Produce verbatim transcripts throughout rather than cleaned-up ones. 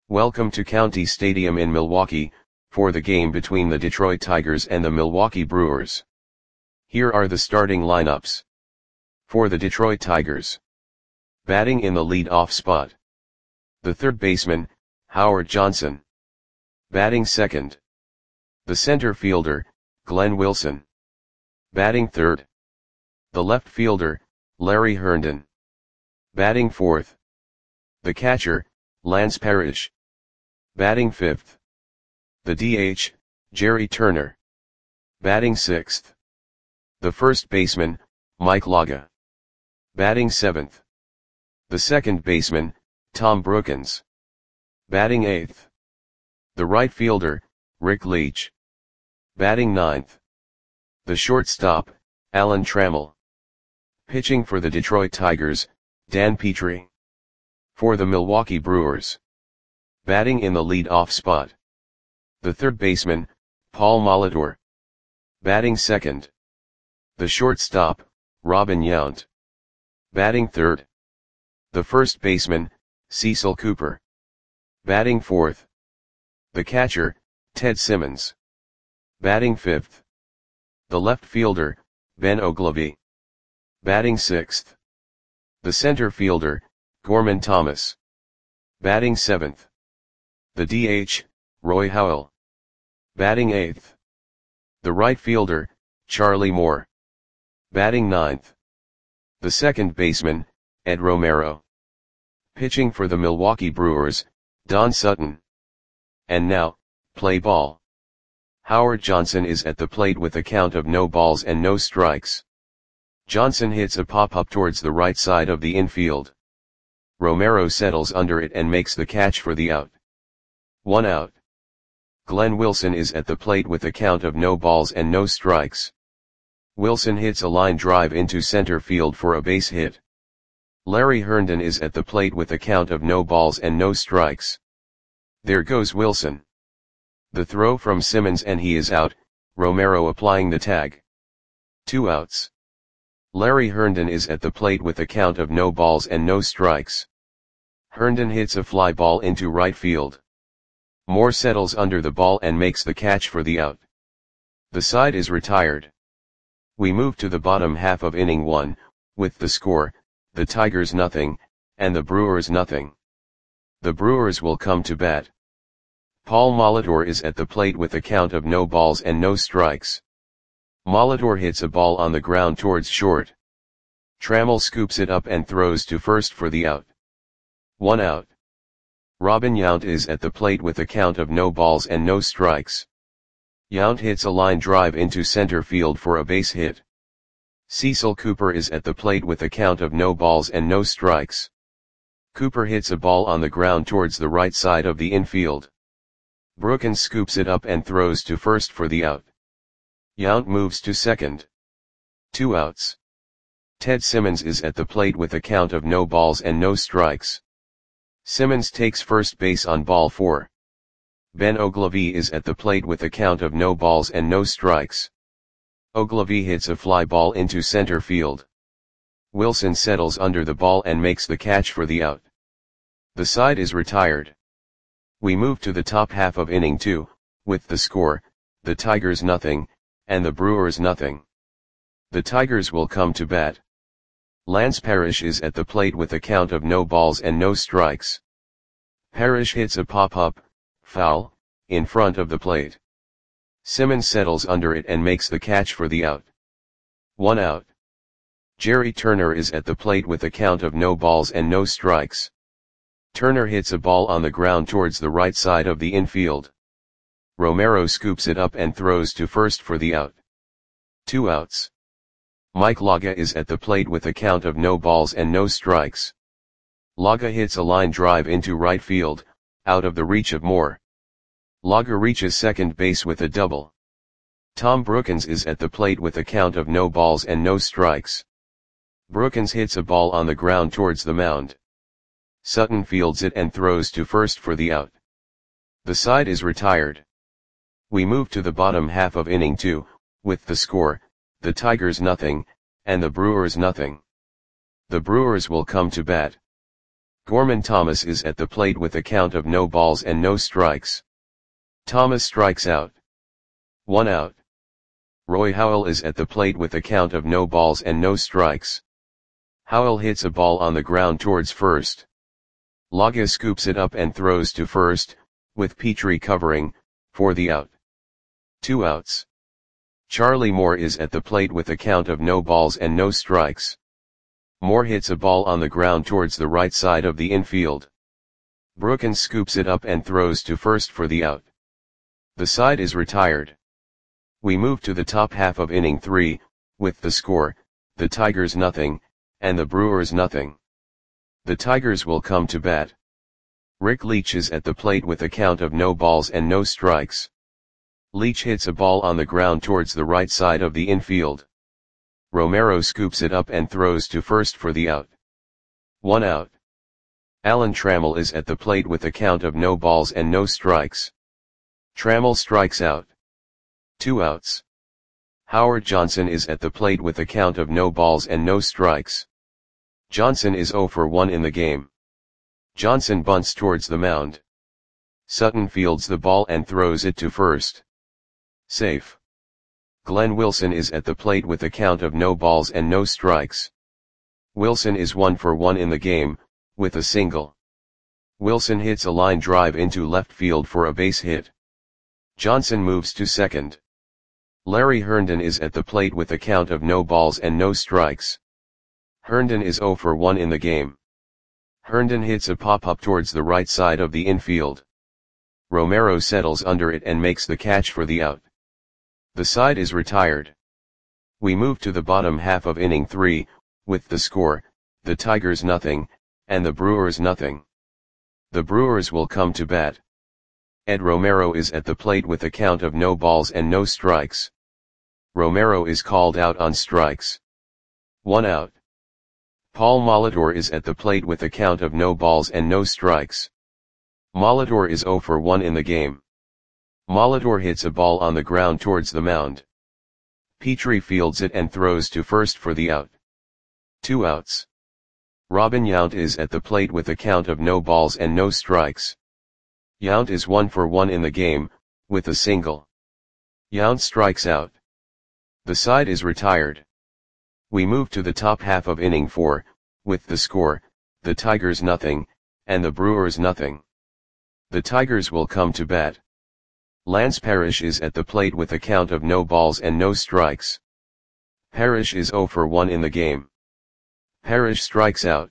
Welcome to County Stadium in Milwaukee, for the game between the Detroit Tigers and the Milwaukee Brewers. Here are the starting lineups. For the Detroit Tigers. Batting in the lead-off spot. The third baseman, Howard Johnson. Batting second. The center fielder, Glenn Wilson. Batting third. The left fielder, Larry Herndon. Batting fourth. The catcher, Lance Parrish. Batting fifth. The D H, Jerry Turner. Batting sixth. The first baseman, Mike Laga. Batting seventh. The second baseman, Tom Brookens. Batting eighth. The right fielder, Rick Leach. Batting ninth. The shortstop, Alan Trammell. Pitching for the Detroit Tigers, Dan Petry. For the Milwaukee Brewers. Batting in the lead-off spot. The third baseman, Paul Molitor. Batting second. The shortstop, Robin Yount. Batting third. The first baseman, Cecil Cooper. Batting fourth. The catcher, Ted Simmons. Batting fifth. The left fielder, Ben Oglivie. Batting sixth. The center fielder, Gorman Thomas. Batting seventh. The D H, Roy Howell. Batting eighth. The right fielder, Charlie Moore. Batting ninth. The second baseman, Ed Romero. Pitching for the Milwaukee Brewers, Don Sutton. And now, play ball. Howard Johnson is at the plate with a count of no balls and no strikes. Johnson hits a pop-up towards the right side of the infield. Romero settles under it and makes the catch for the out. One out. Glenn Wilson is at the plate with a count of no balls and no strikes. Wilson hits a line drive into center field for a base hit. Larry Herndon is at the plate with a count of no balls and no strikes. There goes Wilson. The throw from Simmons and he is out, Romero applying the tag. Two outs. Larry Herndon is at the plate with a count of no balls and no strikes. Herndon hits a fly ball into right field. Moore settles under the ball and makes the catch for the out. The side is retired. We move to the bottom half of inning one, with the score, the Tigers nothing, and the Brewers nothing. The Brewers will come to bat. Paul Molitor is at the plate with a count of no balls and no strikes. Molitor hits a ball on the ground towards short. Trammell scoops it up and throws to first for the out. One out. Robin Yount is at the plate with a count of no balls and no strikes. Yount hits a line drive into center field for a base hit. Cecil Cooper is at the plate with a count of no balls and no strikes. Cooper hits a ball on the ground towards the right side of the infield. Brookens scoops it up and throws to first for the out. Yount moves to second. Two outs. Ted Simmons is at the plate with a count of no balls and no strikes. Simmons takes first base on ball four. Ben Oglivie is at the plate with a count of no balls and no strikes. Oglivie hits a fly ball into center field. Wilson settles under the ball and makes the catch for the out. The side is retired. We move to the top half of inning two, with the score, the Tigers nothing, and the Brewers nothing. The Tigers will come to bat. Lance Parrish is at the plate with a count of no balls and no strikes. Parrish hits a pop-up, foul, in front of the plate. Simmons settles under it and makes the catch for the out. One out. Jerry Turner is at the plate with a count of no balls and no strikes. Turner hits a ball on the ground towards the right side of the infield. Romero scoops it up and throws to first for the out. Two outs. Mike Laga is at the plate with a count of no balls and no strikes. Laga hits a line drive into right field, out of the reach of Moore. Laga reaches second base with a double. Tom Brookens is at the plate with a count of no balls and no strikes. Brookens hits a ball on the ground towards the mound. Sutton fields it and throws to first for the out. The side is retired. We move to the bottom half of inning two, with the score, the Tigers nothing, and the Brewers nothing. The Brewers will come to bat. Gorman Thomas is at the plate with a count of no balls and no strikes. Thomas strikes out. One out. Roy Howell is at the plate with a count of no balls and no strikes. Howell hits a ball on the ground towards first. Laga scoops it up and throws to first, with Petrie covering, for the out. Two outs. Charlie Moore is at the plate with a count of no balls and no strikes. Moore hits a ball on the ground towards the right side of the infield. Brookins scoops it up and throws to first for the out. The side is retired. We move to the top half of inning three, with the score, the Tigers nothing, and the Brewers nothing. The Tigers will come to bat. Rick Leach is at the plate with a count of no balls and no strikes. Leach hits a ball on the ground towards the right side of the infield. Romero scoops it up and throws to first for the out. One out. Alan Trammell is at the plate with a count of no balls and no strikes. Trammell strikes out. Two outs. Howard Johnson is at the plate with a count of no balls and no strikes. Johnson is oh for one in the game. Johnson bunts towards the mound. Sutton fields the ball and throws it to first. Safe. Glenn Wilson is at the plate with a count of no balls and no strikes. Wilson is one for one in the game, with a single. Wilson hits a line drive into left field for a base hit. Johnson moves to second. Larry Herndon is at the plate with a count of no balls and no strikes. Herndon is oh for one in the game. Herndon hits a pop-up towards the right side of the infield. Romero settles under it and makes the catch for the out. The side is retired. We move to the bottom half of inning three, with the score, the Tigers nothing, and the Brewers nothing. The Brewers will come to bat. Ed Romero is at the plate with a count of no balls and no strikes. Romero is called out on strikes. One out. Paul Molitor is at the plate with a count of no balls and no strikes. Molitor is oh for one in the game. Molitor hits a ball on the ground towards the mound. Petrie fields it and throws to first for the out. Two outs. Robin Yount is at the plate with a count of no balls and no strikes. Yount is one for one in the game, with a single. Yount strikes out. The side is retired. We move to the top half of inning four, with the score, the Tigers nothing, and the Brewers nothing. The Tigers will come to bat. Lance Parrish is at the plate with a count of no balls and no strikes. Parrish is oh for one in the game. Parrish strikes out.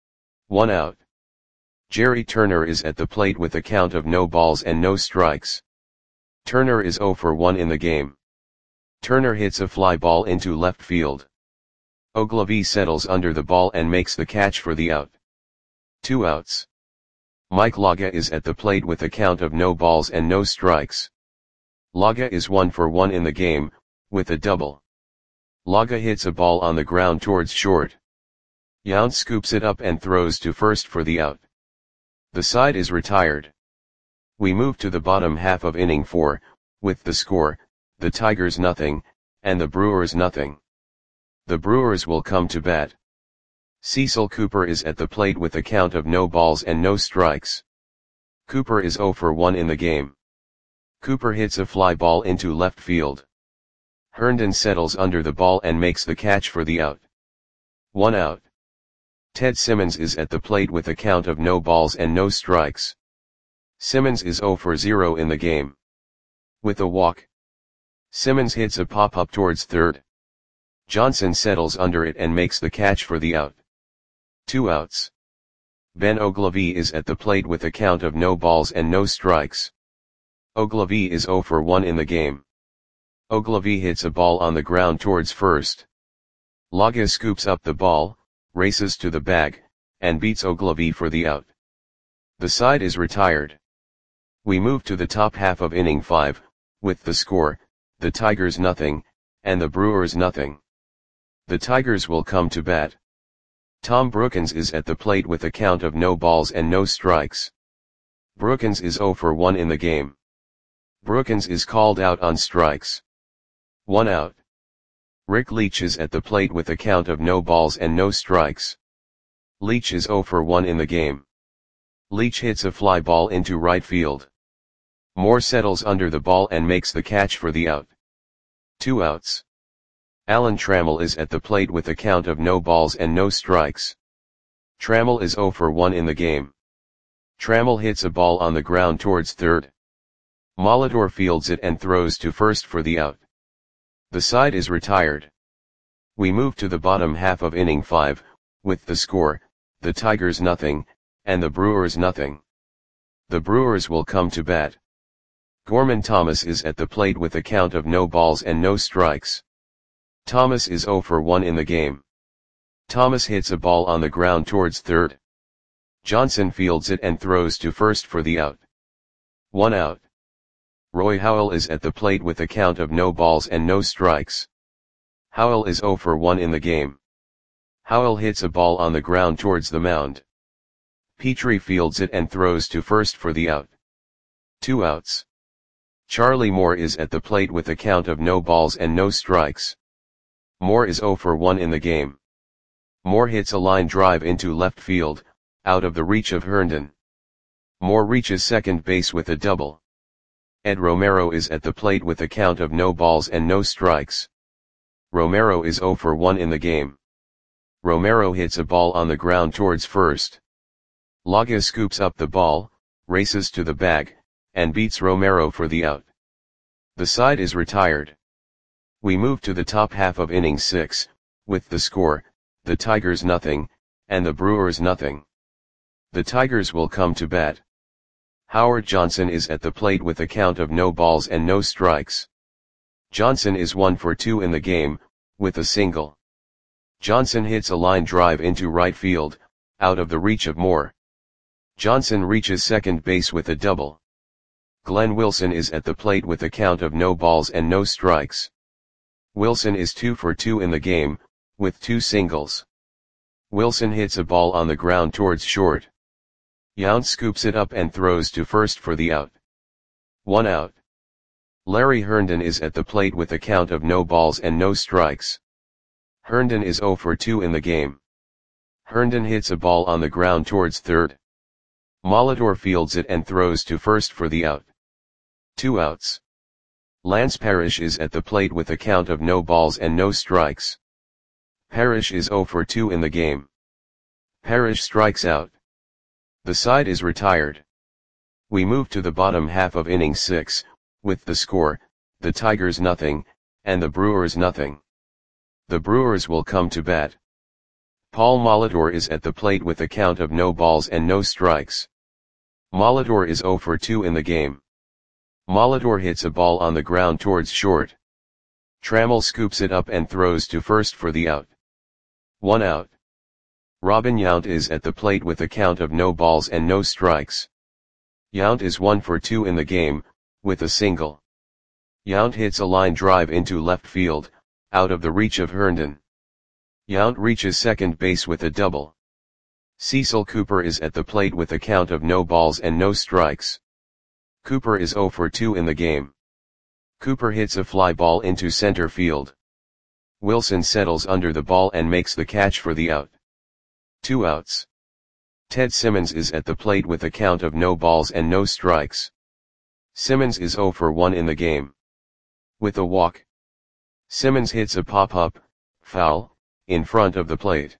One out. Jerry Turner is at the plate with a count of no balls and no strikes. Turner is oh for one in the game. Turner hits a fly ball into left field. Ogilvie settles under the ball and makes the catch for the out. Two outs. Mike Laga is at the plate with a count of no balls and no strikes. Laga is one for one in the game, with a double. Laga hits a ball on the ground towards short. Yount scoops it up and throws to first for the out. The side is retired. We move to the bottom half of inning four, with the score, the Tigers nothing, and the Brewers nothing. The Brewers will come to bat. Cecil Cooper is at the plate with a count of no balls and no strikes. Cooper is oh for one in the game. Cooper hits a fly ball into left field. Herndon settles under the ball and makes the catch for the out. One out. Ted Simmons is at the plate with a count of no balls and no strikes. Simmons is oh for zero in the game. With a walk. Simmons hits a pop-up towards third. Johnson settles under it and makes the catch for the out. Two outs. Ben Ogilvie is at the plate with a count of no balls and no strikes. Ogilvie is oh for one in the game. Ogilvie hits a ball on the ground towards first. Laga scoops up the ball, races to the bag, and beats Ogilvie for the out. The side is retired. We move to the top half of inning five, with the score, the Tigers nothing, and the Brewers nothing. The Tigers will come to bat. Tom Brookins is at the plate with a count of no balls and no strikes. Brookins is oh for one in the game. Brookins is called out on strikes. One out. Rick Leach is at the plate with a count of no balls and no strikes. Leach is oh for one in the game. Leach hits a fly ball into right field. Moore settles under the ball and makes the catch for the out. Two outs. Alan Trammell is at the plate with a count of no balls and no strikes. Trammell is oh for one in the game. Trammell hits a ball on the ground towards third. Molitor fields it and throws to first for the out. The side is retired. We move to the bottom half of inning five, with the score, the Tigers nothing, and the Brewers nothing. The Brewers will come to bat. Gorman Thomas is at the plate with a count of no balls and no strikes. Thomas is oh for one in the game. Thomas hits a ball on the ground towards third. Johnson fields it and throws to first for the out. One out. Roy Howell is at the plate with a count of no balls and no strikes. Howell is oh for one in the game. Howell hits a ball on the ground towards the mound. Petrie fields it and throws to first for the out. Two outs. Charlie Moore is at the plate with a count of no balls and no strikes. Moore is oh for one in the game. Moore hits a line drive into left field, out of the reach of Herndon. Moore reaches second base with a double. Ed Romero is at the plate with a count of no balls and no strikes. Romero is oh for one in the game. Romero hits a ball on the ground towards first. Laga scoops up the ball, races to the bag, and beats Romero for the out. The side is retired. We move to the top half of inning six, with the score, the Tigers nothing, and the Brewers nothing. The Tigers will come to bat. Howard Johnson is at the plate with a count of no balls and no strikes. Johnson is one for two in the game, with a single. Johnson hits a line drive into right field, out of the reach of Moore. Johnson reaches second base with a double. Glenn Wilson is at the plate with a count of no balls and no strikes. Wilson is two for two in the game, with two singles. Wilson hits a ball on the ground towards short. Yount scoops it up and throws to first for the out. One out. Larry Herndon is at the plate with a count of no balls and no strikes. Herndon is oh for two in the game. Herndon hits a ball on the ground towards third. Molitor fields it and throws to first for the out. Two outs. Lance Parrish is at the plate with a count of no balls and no strikes. Parrish is oh for two in the game. Parrish strikes out. The side is retired. We move to the bottom half of inning six, with the score, the Tigers nothing, and the Brewers nothing. The Brewers will come to bat. Paul Molitor is at the plate with a count of no balls and no strikes. Molitor is oh for two in the game. Molitor hits a ball on the ground towards short. Trammell scoops it up and throws to first for the out. One out. Robin Yount is at the plate with a count of no balls and no strikes. Yount is one for two in the game, with a single. Yount hits a line drive into left field, out of the reach of Herndon. Yount reaches second base with a double. Cecil Cooper is at the plate with a count of no balls and no strikes. Cooper is oh for two in the game. Cooper hits a fly ball into center field. Wilson settles under the ball and makes the catch for the out. Two outs. Ted Simmons is at the plate with a count of no balls and no strikes. Simmons is oh for one in the game. With a walk. Simmons hits a pop-up, foul, in front of the plate.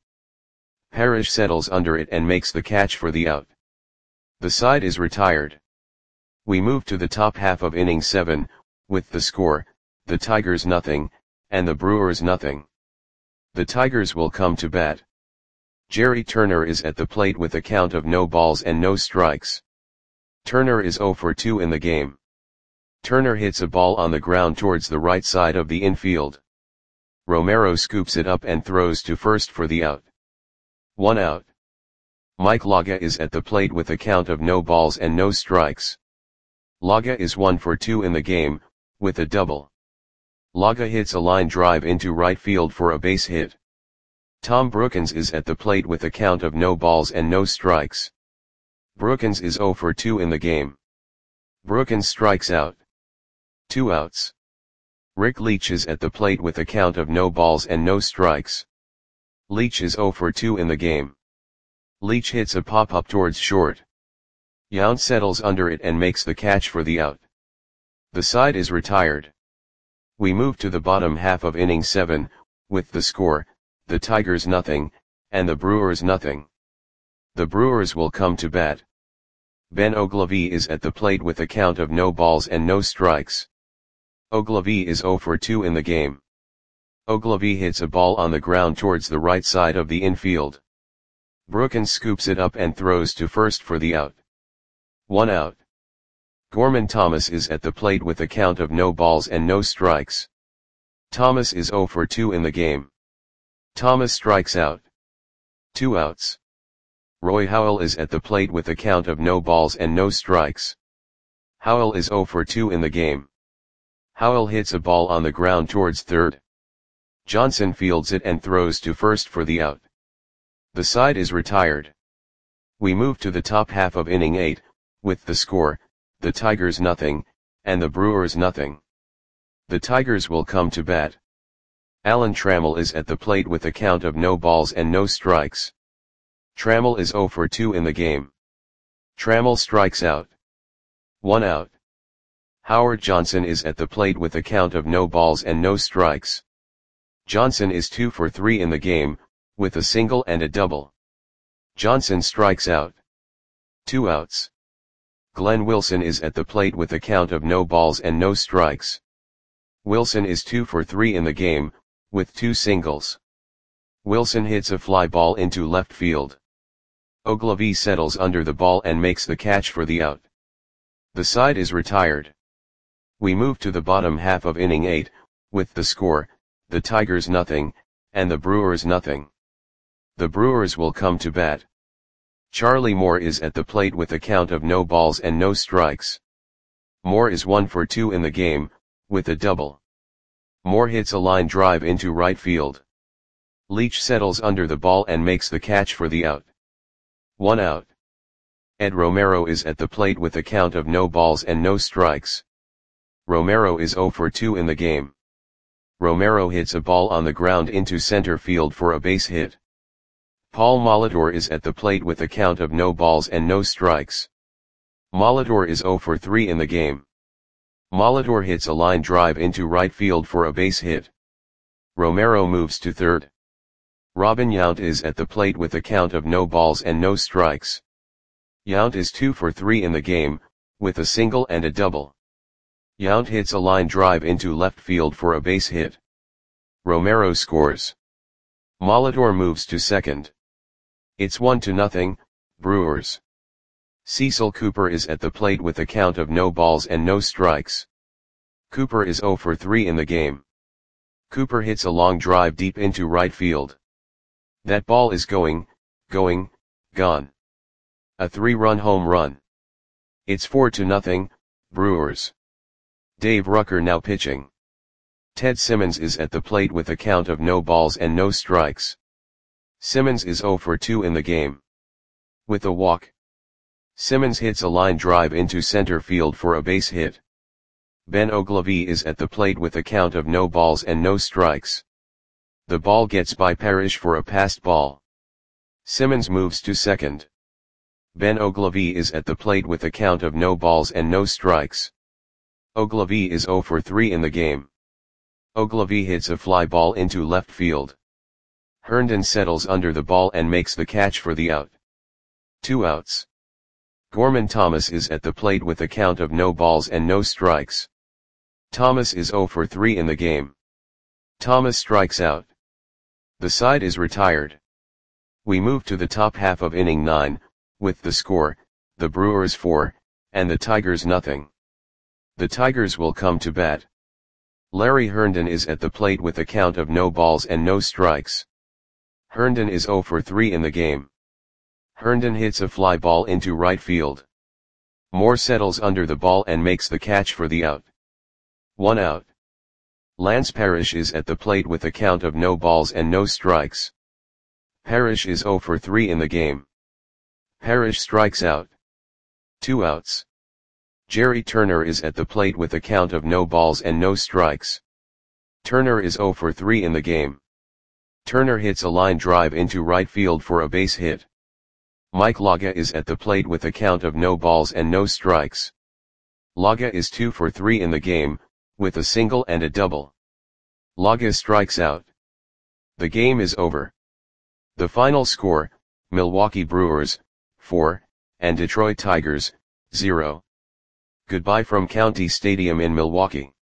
Parrish settles under it and makes the catch for the out. The side is retired. We move to the top half of inning seven, with the score, the Tigers nothing, and the Brewers nothing. The Tigers will come to bat. Jerry Turner is at the plate with a count of no balls and no strikes. Turner is oh for two in the game. Turner hits a ball on the ground towards the right side of the infield. Romero scoops it up and throws to first for the out. One out. Mike Laga is at the plate with a count of no balls and no strikes. Laga is one for two in the game, with a double. Laga hits a line drive into right field for a base hit. Tom Brookins is at the plate with a count of no balls and no strikes. Brookins is oh for two in the game. Brookins strikes out. Two outs. Rick Leach is at the plate with a count of no balls and no strikes. Leach is oh for two in the game. Leach hits a pop-up towards short. Yount settles under it and makes the catch for the out. The side is retired. We move to the bottom half of inning seven, with the score, the Tigers nothing, and the Brewers nothing. The Brewers will come to bat. Ben Oglivie is at the plate with a count of no balls and no strikes. Oglivie is oh for two in the game. Oglivie hits a ball on the ground towards the right side of the infield. Brookins scoops it up and throws to first for the out. One out. Gorman Thomas is at the plate with a count of no balls and no strikes. Thomas is oh for two in the game. Thomas strikes out. Two outs. Roy Howell is at the plate with a count of no balls and no strikes. Howell is oh for two in the game. Howell hits a ball on the ground towards third. Johnson fields it and throws to first for the out. The side is retired. We move to the top half of inning eight, with the score, the Tigers nothing, and the Brewers nothing. The Tigers will come to bat. Alan Trammell is at the plate with a count of no balls and no strikes. Trammell is oh for two in the game. Trammell strikes out. One out. Howard Johnson is at the plate with a count of no balls and no strikes. Johnson is two for three in the game, with a single and a double. Johnson strikes out. Two outs. Glenn Wilson is at the plate with a count of no balls and no strikes. Wilson is two for three in the game, with two singles. Wilson hits a fly ball into left field. Oglivie settles under the ball and makes the catch for the out. The side is retired. We move to the bottom half of inning eight, with the score, the Tigers nothing, and the Brewers nothing. The Brewers will come to bat. Charlie Moore is at the plate with a count of no balls and no strikes. Moore is one for two in the game, with a double. Moore hits a line drive into right field. Leach settles under the ball and makes the catch for the out. One out. Ed Romero is at the plate with a count of no balls and no strikes. Romero is oh for two in the game. Romero hits a ball on the ground into center field for a base hit. Paul Molitor is at the plate with a count of no balls and no strikes. Molitor is oh for three in the game. Molitor hits a line drive into right field for a base hit. Romero moves to third. Robin Yount is at the plate with a count of no balls and no strikes. Yount is two for three in the game, with a single and a double. Yount hits a line drive into left field for a base hit. Romero scores. Molitor moves to second. It's one to nothing, Brewers. Cecil Cooper is at the plate with a count of no balls and no strikes. Cooper is oh for three in the game. Cooper hits a long drive deep into right field. That ball is going, going, gone. A three-run home run. It's four to nothing, Brewers. Dave Rucker now pitching. Ted Simmons is at the plate with a count of no balls and no strikes. Simmons is oh for two in the game. With a walk. Simmons hits a line drive into center field for a base hit. Ben Oglivie is at the plate with a count of no balls and no strikes. The ball gets by Parrish for a passed ball. Simmons moves to second. Ben Oglivie is at the plate with a count of no balls and no strikes. Oglivie is oh for three in the game. Oglivie hits a fly ball into left field. Herndon settles under the ball and makes the catch for the out. Two outs. Gorman Thomas is at the plate with a count of no balls and no strikes. Thomas is oh for three in the game. Thomas strikes out. The side is retired. We move to the top half of inning nine, with the score, the Brewers four, and the Tigers nothing. The Tigers will come to bat. Larry Herndon is at the plate with a count of no balls and no strikes. Herndon is oh for three in the game. Herndon hits a fly ball into right field. Moore settles under the ball and makes the catch for the out. One out. Lance Parrish is at the plate with a count of no balls and no strikes. Parrish is oh for three in the game. Parrish strikes out. Two outs. Jerry Turner is at the plate with a count of no balls and no strikes. Turner is oh for three in the game. Turner hits a line drive into right field for a base hit. Mike Laga is at the plate with a count of no balls and no strikes. Laga is two for three in the game, with a single and a double. Laga strikes out. The game is over. The final score, Milwaukee Brewers, four, and Detroit Tigers, zero. Goodbye from County Stadium in Milwaukee.